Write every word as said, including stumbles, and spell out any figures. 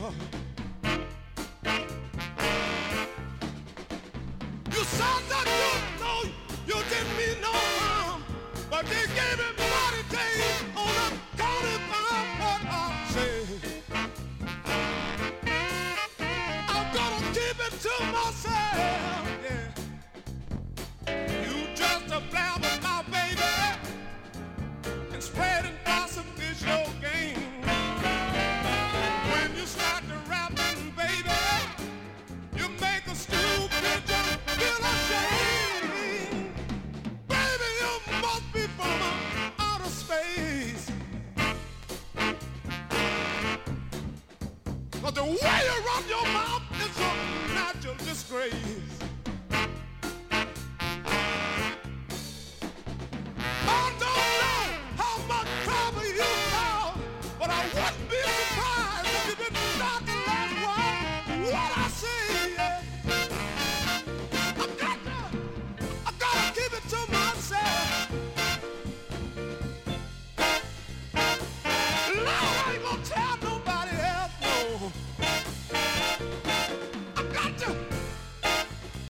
You said that you know you didn't mean no harm, but they gave him forty days on account of what I said. I'm gonna keep it to myself, yeah. You just a blabber, my baby, and spreading gossip is your game. When you start to rapping, baby, you make a stupid just feel ashamed. Baby, you must be from outer space. 'Cause the way you run your mouth is a natural disgrace.